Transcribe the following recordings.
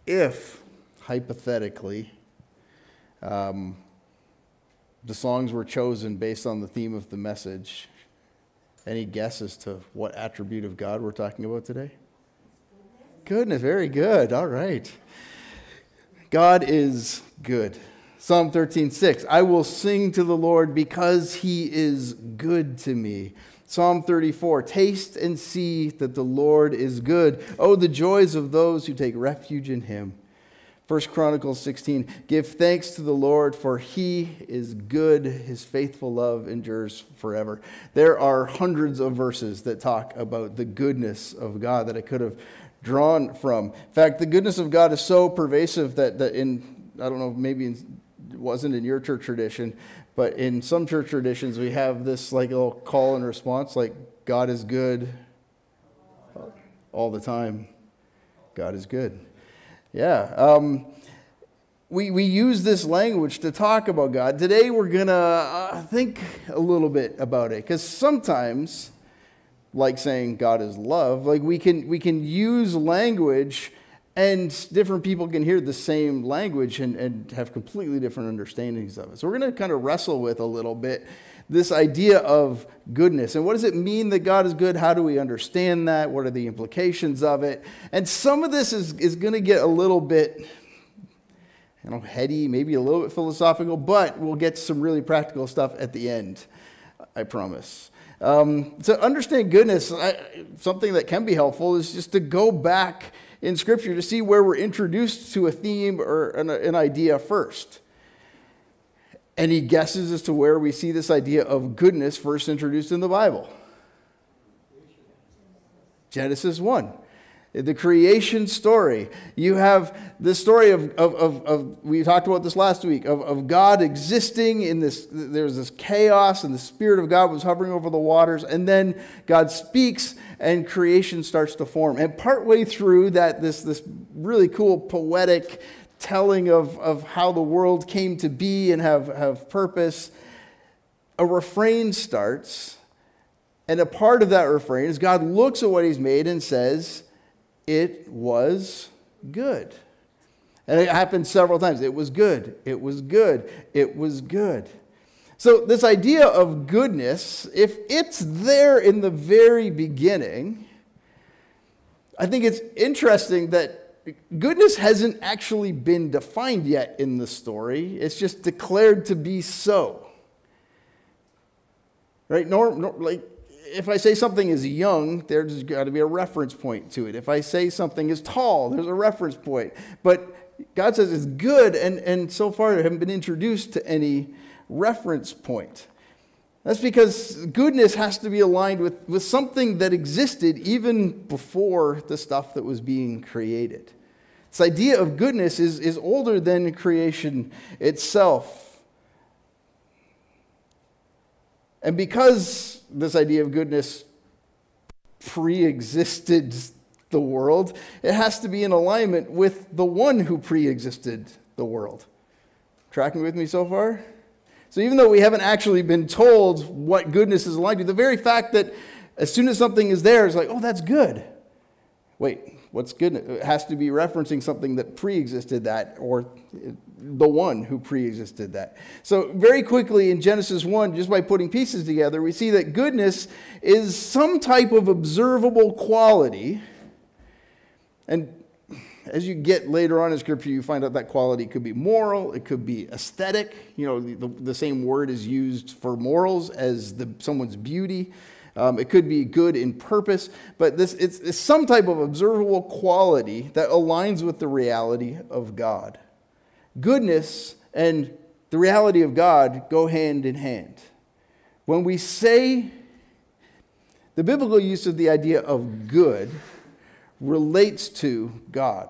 if, hypothetically, the songs were chosen based on the theme of the message, any guess as to what attribute of God we're talking about today? Goodness, very good. All right. God is good. Psalm 13:6, I will sing to the Lord because he is good to me. Psalm 34, taste and see that the Lord is good. Oh, the joys of those who take refuge in him. 1 Chronicles 16, give thanks to the Lord, for he is good. His faithful love endures forever. There are hundreds of verses that talk about the goodness of God that I could have drawn from. In fact, the goodness of God is so pervasive that in, I don't know, maybe it wasn't in your church tradition, but in some church traditions, we have this like little call and response, like God is good all the time. God is good. Yeah. We use this language to talk about God. Today we're going to think a little bit about it, because sometimes, like saying God is love, like we can use language and different people can hear the same language and have completely different understandings of it. So we're going to kind of wrestle with a little bit this idea of goodness. And what does it mean that God is good? How do we understand that? What are the implications of it? And some of this is going to get a little bit, heady, maybe a little bit philosophical, but we'll get to some really practical stuff at the end, I promise. To understand goodness, something that can be helpful is just to go back in Scripture to see where we're introduced to a theme or an idea first. Any guesses as to where we see this idea of goodness first introduced in the Bible? Genesis 1. The creation story. You have the story of we talked about this last week, of God existing in this, there's this chaos and the Spirit of God was hovering over the waters, and then God speaks and creation starts to form. And partway through that, this really cool poetic telling of how the world came to be and have purpose, a refrain starts, and a part of that refrain is God looks at what he's made and says, it was good. And it happened several times. It was good. It was good. It was good. So this idea of goodness, if it's there in the very beginning, I think it's interesting that goodness hasn't actually been defined yet in the story. It's just declared to be so. Right? If I say something is young, there's got to be a reference point to it. If I say something is tall, there's a reference point. But God says it's good, and so far I haven't been introduced to any reference point. That's because goodness has to be aligned with something that existed even before the stuff that was being created. This idea of goodness is older than creation itself. And because this idea of goodness pre-existed the world, it has to be in alignment with the one who pre-existed the world. Tracking with me so far? So even though we haven't actually been told what goodness is aligned to, the very fact that as soon as something is there, it's like, oh, that's good. Wait, what's good? It has to be referencing something that pre-existed that, or the one who pre-existed that. So very quickly in Genesis 1, just by putting pieces together, we see that goodness is some type of observable quality. And as you get later on in Scripture, you find out that quality could be moral, it could be aesthetic. The same word is used for morals as someone's beauty. It could be good in purpose, but it's some type of observable quality that aligns with the reality of God. Goodness and the reality of God go hand in hand. When we say the biblical use of the idea of good relates to God.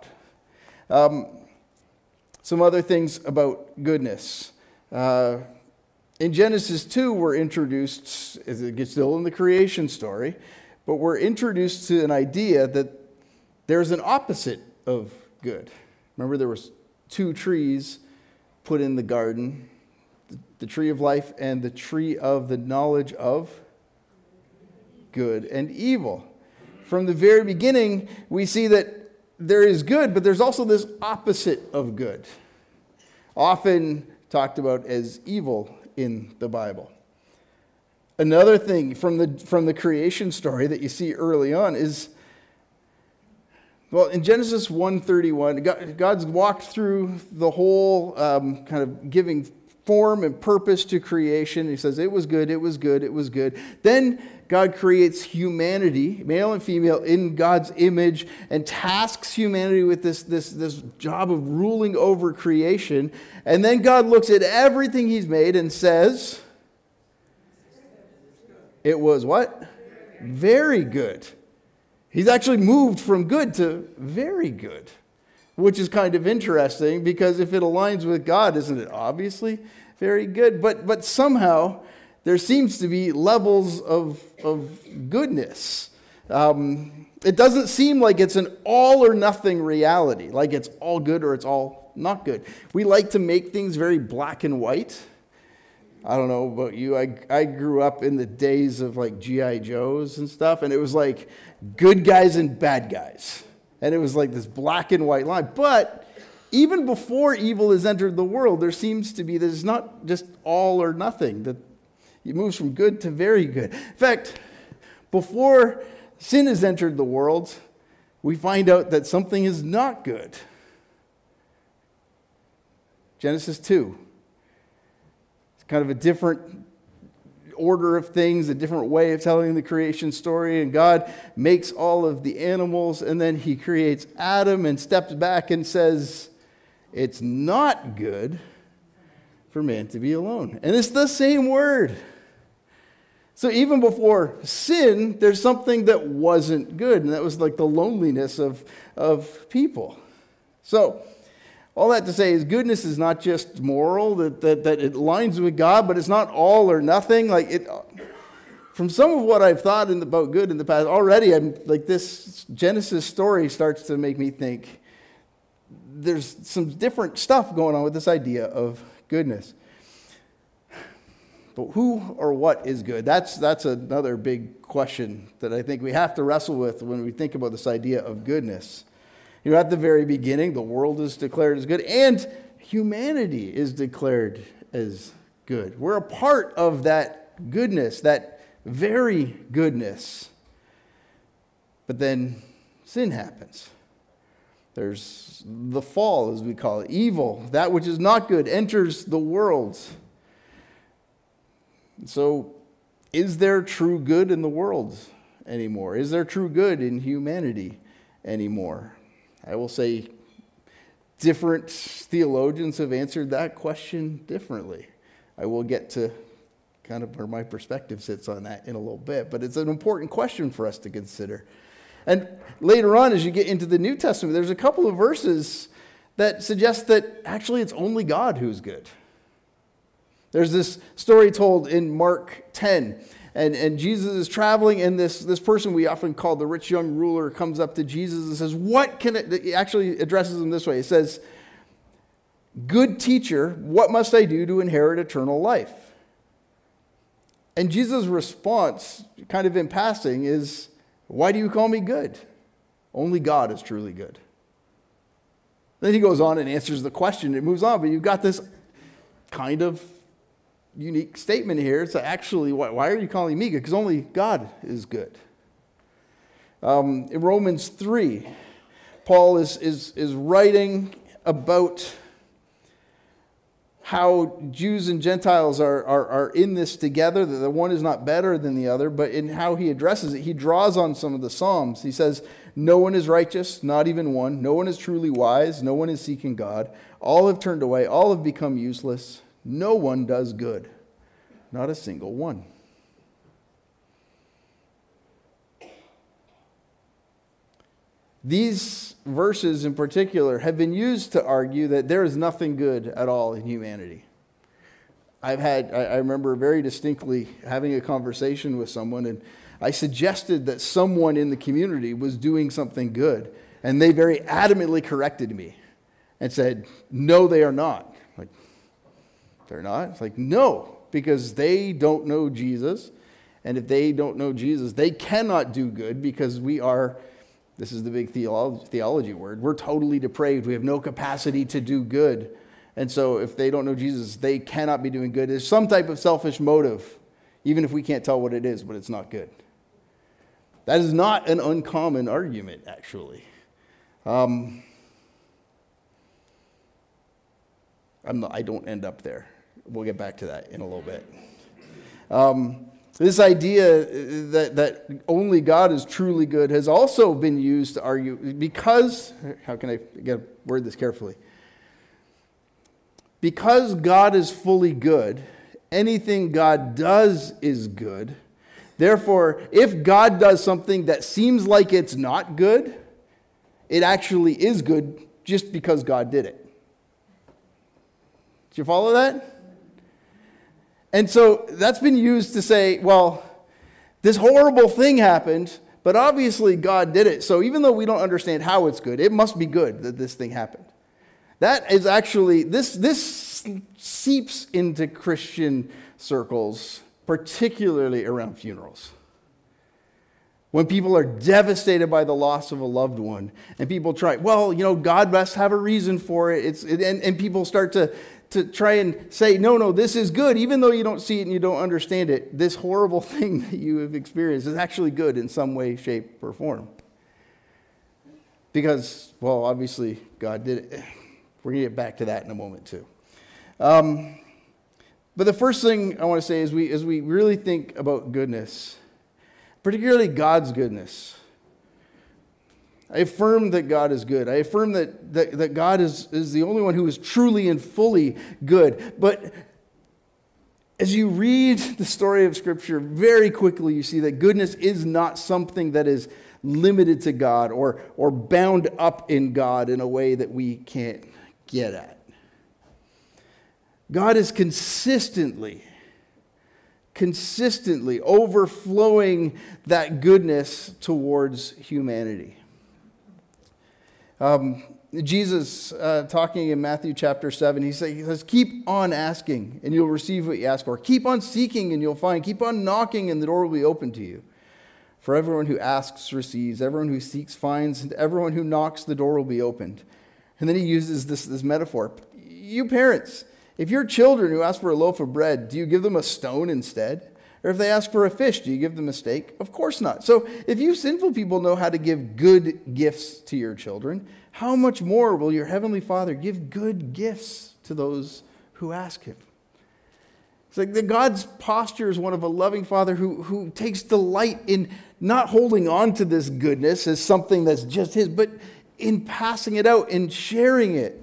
Some other things about goodness. In Genesis 2, we're introduced, as it gets still in the creation story, but we're introduced to an idea that there's an opposite of good. Remember, there was two trees put in the garden, the tree of life and the tree of the knowledge of good and evil. From the very beginning, we see that there is good, but there's also this opposite of good, often talked about as evil in the Bible. Another thing from the creation story that you see early on is, well, in Genesis 1:31, God's walked through the whole kind of giving form and purpose to creation. He says, it was good, it was good, it was good. Then God creates humanity, male and female, in God's image, and tasks humanity with this job of ruling over creation. And then God looks at everything he's made and says, it was what? Very good. He's actually moved from good to very good, which is kind of interesting because if it aligns with God, isn't it obviously very good? But somehow there seems to be levels of goodness. It doesn't seem like it's an all or nothing reality, like it's all good or it's all not good. We like to make things very black and white. I don't know about you. I grew up in the days of like G.I. Joes and stuff, and it was like good guys and bad guys. And it was like this black and white line. But even before evil has entered the world, there seems to be, there's not just all or nothing, that it moves from good to very good. In fact, before sin has entered the world, we find out that something is not good. Genesis 2. Kind of a different order of things, a different way of telling the creation story. And God makes all of the animals, and then he creates Adam and steps back and says, it's not good for man to be alone. And it's the same word. So even before sin, there's something that wasn't good, and that was like the loneliness of people. So all that to say is goodness is not just moral, that it aligns with God, but it's not all or nothing. Like it, from some of what I've thought about good in the past, already I'm like this Genesis story starts to make me think there's some different stuff going on with this idea of goodness. But who or what is good? That's another big question that I think we have to wrestle with when we think about this idea of goodness. You know, at the very beginning, the world is declared as good, and humanity is declared as good. We're a part of that goodness, that very goodness. But then sin happens. There's the fall, as we call it. Evil, that which is not good, enters the world. So, is there true good in the world anymore? Is there true good in humanity anymore? I will say different theologians have answered that question differently. I will get to kind of where my perspective sits on that in a little bit, but it's an important question for us to consider. And later on, as you get into the New Testament, there's a couple of verses that suggest that actually it's only God who's good. There's this story told in Mark 10. And Jesus is traveling, and this person we often call the rich young ruler comes up to Jesus and says, what can it, he actually addresses him this way. He says, good teacher, what must I do to inherit eternal life? And Jesus' response, kind of in passing, is, why do you call me good? Only God is truly good. Then he goes on and answers the question. It moves on, but you've got this kind of unique statement here. It's actually, why are you calling me good? Because only God is good. In Romans 3, Paul is writing about how Jews and Gentiles are in this together, that the one is not better than the other, but in how he addresses it, he draws on some of the Psalms. He says, no one is righteous, not even one. No one is truly wise. No one is seeking God. All have turned away. All have become useless. No one does good, not a single one. These verses in particular have been used to argue that there is nothing good at all in humanity. I remember very distinctly having a conversation with someone, and I suggested that someone in the community was doing something good, and they very adamantly corrected me and said, no, they are not. Like, they're not? It's like, no, because they don't know Jesus. And if they don't know Jesus, they cannot do good because we are This is the big theology word. We're totally depraved. We have no capacity to do good. And so if they don't know Jesus, they cannot be doing good. There's some type of selfish motive, even if we can't tell what it is, but it's not good. That is not an uncommon argument, actually. I don't end up there. We'll get back to that in a little bit. This idea that only God is truly good has also been used to argue because, how can I word this carefully? Because God is fully good, anything God does is good. Therefore, if God does something that seems like it's not good, it actually is good just because God did it. Did you follow that? And so that's been used to say, well, this horrible thing happened, but obviously God did it. So even though we don't understand how it's good, it must be good that this thing happened. That is actually, this seeps into Christian circles, particularly around funerals. When people are devastated by the loss of a loved one, and people try, well, God must have a reason for it. And people start to try and say, no, this is good, even though you don't see it and you don't understand it. This horrible thing that you have experienced is actually good in some way, shape, or form. Because, well, obviously, God did it. We're going to get back to that in a moment, too. But the first thing I want to say is as we really think about goodness, particularly God's goodness, I affirm that God is good. I affirm that God is the only one who is truly and fully good. But as you read the story of Scripture, very quickly you see that goodness is not something that is limited to God or bound up in God in a way that we can't get at. God is consistently overflowing that goodness towards humanity. Jesus, talking in Matthew chapter 7, he says, keep on asking and you'll receive what you ask for. Keep on seeking and you'll find. Keep on knocking and the door will be open to you. For everyone who asks receives, everyone who seeks finds, and everyone who knocks the door will be opened. And then he uses this metaphor. You parents, if your children who ask for a loaf of bread, do you give them a stone instead? Or if they ask for a fish, do you give them a steak? Of course not. So if you sinful people know how to give good gifts to your children, how much more will your heavenly Father give good gifts to those who ask him? It's like God's posture is one of a loving Father who takes delight in not holding on to this goodness as something that's just his, but in passing it out and sharing it.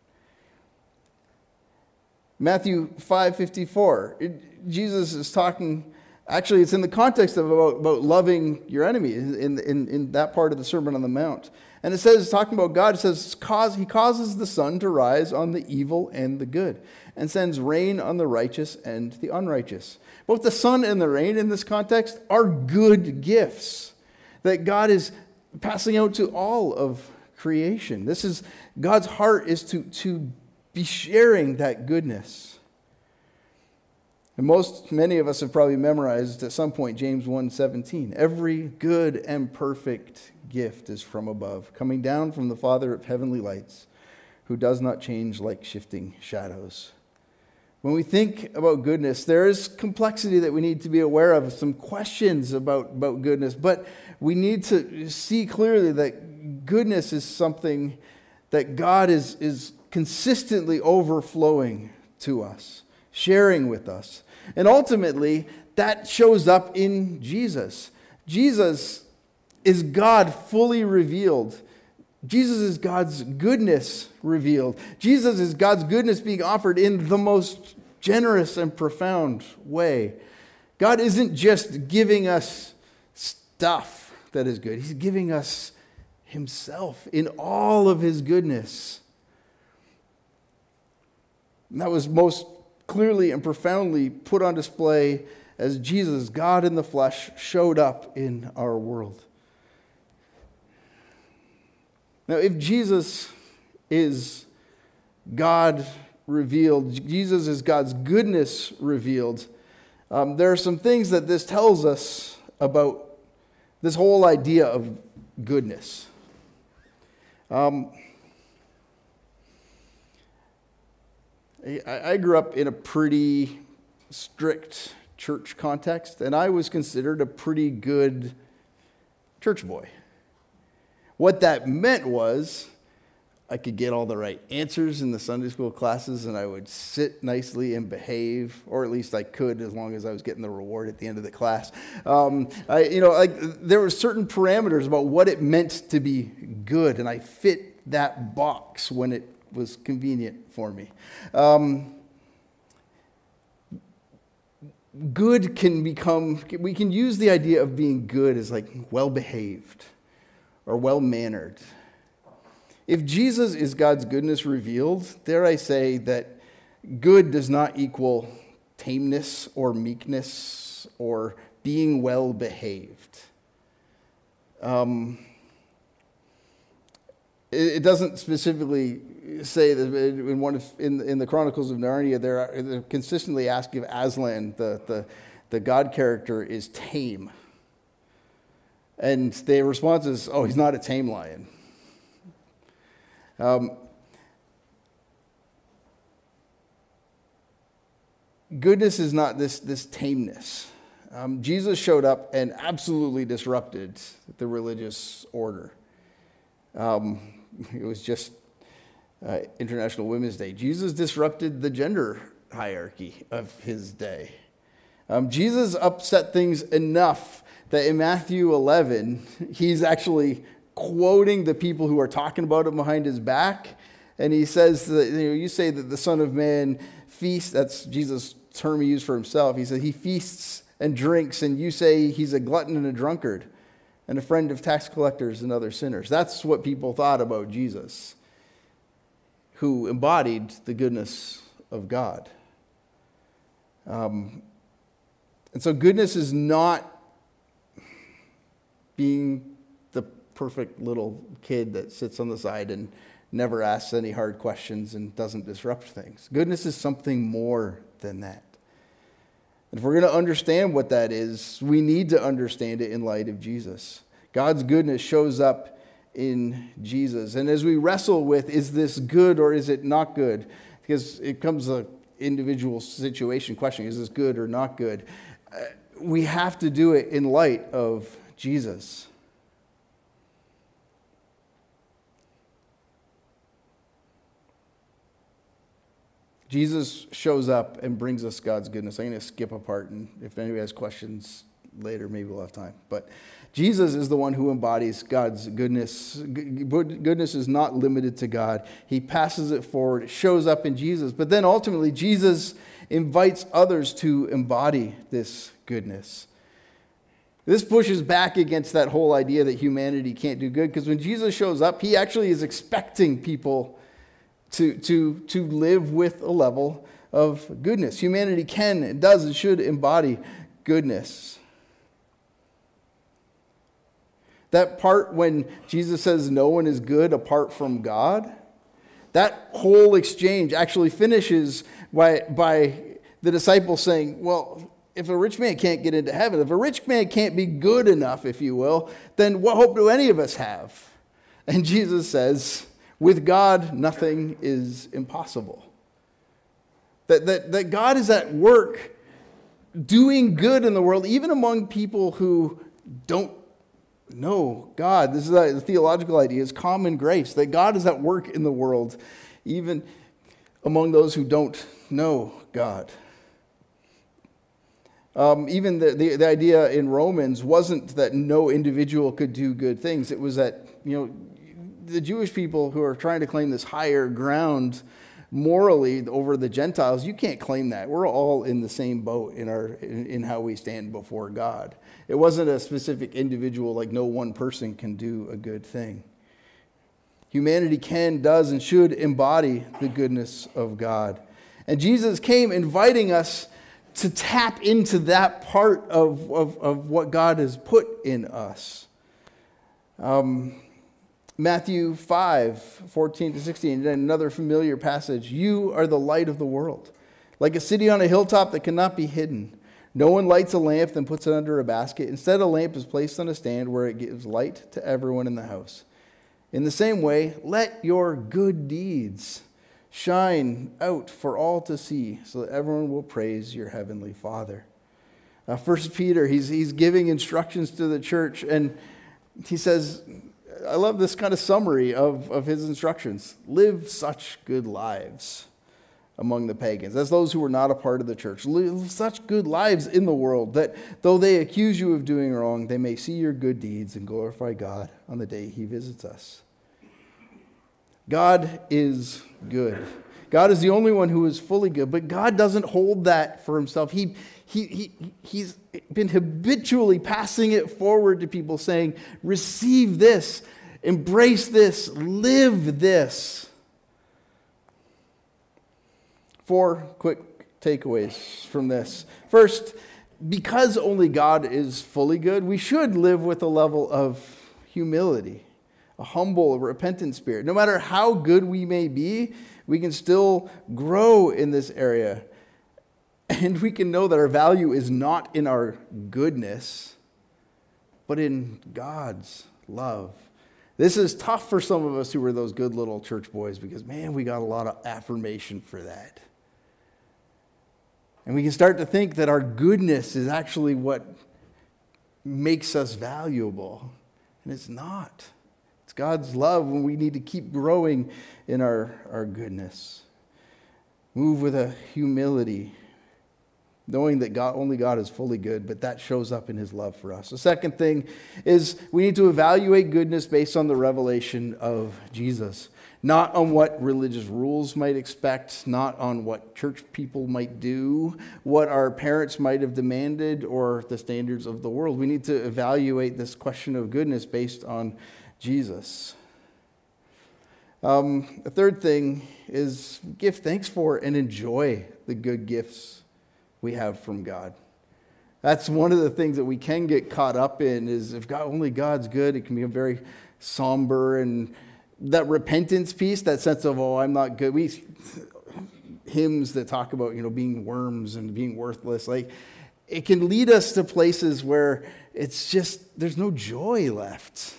Matthew 5:54, Jesus is talking, actually it's in the context of about loving your enemy in that part of the Sermon on the Mount. And it says, talking about God, it says, he causes the sun to rise on the evil and the good, and sends rain on the righteous and the unrighteous. Both the sun and the rain in this context are good gifts that God is passing out to all of creation. This is, God's heart is to be sharing that goodness. And many of us have probably memorized at some point James 1:17. Every good and perfect gift is from above, coming down from the Father of heavenly lights, who does not change like shifting shadows. When we think about goodness, there is complexity that we need to be aware of, some questions about goodness, but we need to see clearly that goodness is something that God is consistently overflowing to us, sharing with us. And ultimately, that shows up in Jesus. Jesus is God fully revealed. Jesus is God's goodness revealed. Jesus is God's goodness being offered in the most generous and profound way. God isn't just giving us stuff that is good. He's giving us himself in all of his goodness. And that was most clearly and profoundly put on display as Jesus, God in the flesh, showed up in our world. Now, if Jesus is God revealed, Jesus is God's goodness revealed, there are some things that this tells us about this whole idea of goodness. I grew up in a pretty strict church context, and I was considered a pretty good church boy. What that meant was I could get all the right answers in the Sunday school classes, and I would sit nicely and behave, or at least I could, as long as I was getting the reward at the end of the class. There were certain parameters about what it meant to be good, and I fit that box when it was convenient for me. Good can become, we can use the idea of being good as like well-behaved or well-mannered. If Jesus is God's goodness revealed, dare I say that good does not equal tameness or meekness or being well-behaved. It doesn't specifically say that in the Chronicles of Narnia, they're consistently asked if Aslan, the God character, is tame. And the response is, oh, he's not a tame lion. Goodness is not this tameness. Jesus showed up and absolutely disrupted the religious order. It was just International Women's Day. Jesus disrupted the gender hierarchy of his day. Jesus upset things enough that in Matthew 11, he's actually quoting the people who are talking about him behind his back. And he says that, you say that the Son of Man feasts, that's Jesus' term he used for himself. He said he feasts and drinks, and you say he's a glutton and a drunkard and a friend of tax collectors and other sinners. That's what people thought about Jesus, who embodied the goodness of God. And so goodness is not being the perfect little kid that sits on the side and never asks any hard questions and doesn't disrupt things. Goodness is something more than that. And if we're going to understand what that is, we need to understand it in light of Jesus. God's goodness shows up in Jesus. And as we wrestle with, is this good or is it not good? Because it comes an individual situation question, is this good or not good? We have to do it in light of Jesus. Jesus shows up and brings us God's goodness. I'm going to skip a part, and if anybody has questions later, maybe we'll have time. But Jesus is the one who embodies God's goodness. Goodness is not limited to God. He passes it forward. It shows up in Jesus. But then ultimately, Jesus invites others to embody this goodness. This pushes back against that whole idea that humanity can't do good, because when Jesus shows up, he actually is expecting people to live with a level of goodness. Humanity can, and does, and should embody goodness. That part when Jesus says no one is good apart from God, that whole exchange actually finishes by the disciples saying, well, if a rich man can't get into heaven, if a rich man can't be good enough, if you will, then what hope do any of us have? And Jesus says, with God, nothing is impossible. That God is at work doing good in the world, even among people who don't know God. This is a theological idea. It's common grace, that God is at work in the world, even among those who don't know God. Even the idea in Romans wasn't that no individual could do good things. It was that, the Jewish people who are trying to claim this higher ground morally over the Gentiles, you can't claim that. We're all in the same boat in how we stand before God. It wasn't a specific individual, like no one person can do a good thing. Humanity can, does, and should embody the goodness of God. And Jesus came inviting us to tap into that part of what God has put in us. Matthew 5:14-16, and another familiar passage. You are the light of the world, like a city on a hilltop that cannot be hidden. No one lights a lamp and puts it under a basket. Instead, a lamp is placed on a stand where it gives light to everyone in the house. In the same way, let your good deeds shine out for all to see, so that everyone will praise your heavenly Father. First Peter, he's giving instructions to the church, and he says, I love this kind of summary of his instructions. Live such good lives among the pagans, as those who were not a part of the church. Live such good lives in the world that though they accuse you of doing wrong, they may see your good deeds and glorify God on the day he visits us. God is good. God is the only one who is fully good, but God doesn't hold that for himself. He's been habitually passing it forward to people, saying, receive this, embrace this, live this. 4 quick takeaways from this. First, because only God is fully good, we should live with a level of humility, a humble, repentant spirit. No matter how good we may be, we can still grow in this area. And we can know that our value is not in our goodness, but in God's love. This is tough for some of us who were those good little church boys because, man, we got a lot of affirmation for that. And we can start to think that our goodness is actually what makes us valuable. And it's not. It's God's love when we need to keep growing in our goodness. Move with a humility, knowing that only God is fully good, but that shows up in his love for us. The second thing is we need to evaluate goodness based on the revelation of Jesus. Not on what religious rules might expect, not on what church people might do, what our parents might have demanded, or the standards of the world. We need to evaluate this question of goodness based on Jesus. The third thing is give thanks for and enjoy the good gifts we have from God. That's one of the things that we can get caught up in is if only God's good, it can be very somber, and that repentance piece, that sense of, oh, I'm not good. Hymns that talk about, being worms and being worthless, like it can lead us to places where it's just, there's no joy left.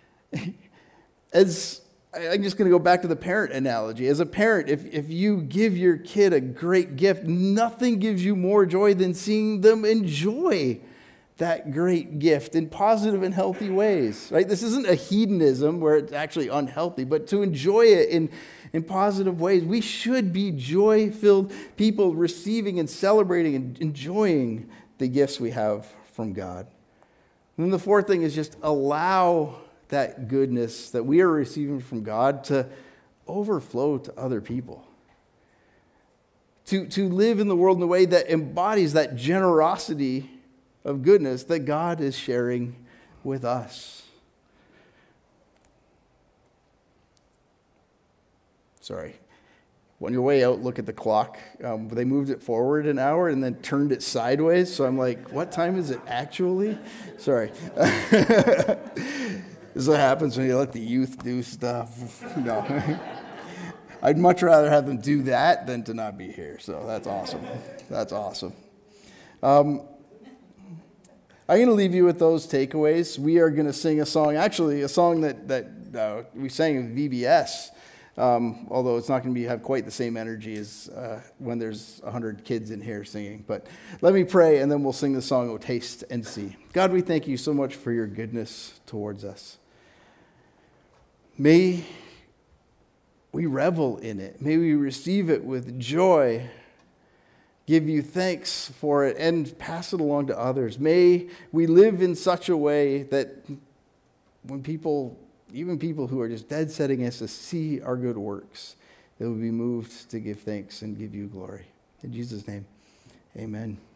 I'm just going to go back to the parent analogy. As a parent, if you give your kid a great gift, nothing gives you more joy than seeing them enjoy that great gift in positive and healthy ways, right? This isn't a hedonism where it's actually unhealthy, but to enjoy it in positive ways. We should be joy-filled people receiving and celebrating and enjoying the gifts we have from God. And then the fourth thing is just allow that goodness that we are receiving from God to overflow to other people. To live in the world in a way that embodies that generosity of goodness that God is sharing with us. Sorry. On your way out, look at the clock. They moved it forward an hour and then turned it sideways. So I'm like, what time is it actually? Sorry. This is what happens when you let the youth do stuff. No. I'd much rather have them do that than to not be here. So that's awesome. That's awesome. I'm going to leave you with those takeaways. We are going to sing a song, actually a song that we sang in VBS, although it's not going to have quite the same energy as when there's 100 kids in here singing. But let me pray, and then we'll sing the song, "Oh, Taste and See." God, we thank you so much for your goodness towards us. May we revel in it. May we receive it with joy, give you thanks for it, and pass it along to others. May we live in such a way that when people, even people who are just dead setting us to see our good works, they will be moved to give thanks and give you glory. In Jesus' name, amen.